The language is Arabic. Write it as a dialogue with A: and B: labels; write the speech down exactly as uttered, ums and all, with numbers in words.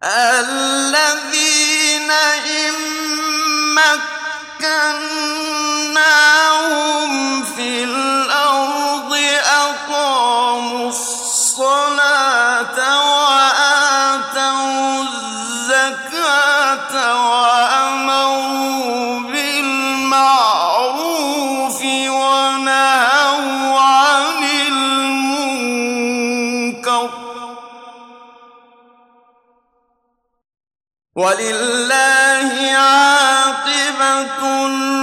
A: الذين إن مكناهم في الأرض أقاموا الصلاة وآتوا الزكاة وأمروا بالمعروف ونهوا عن المنكر ولله عاقبة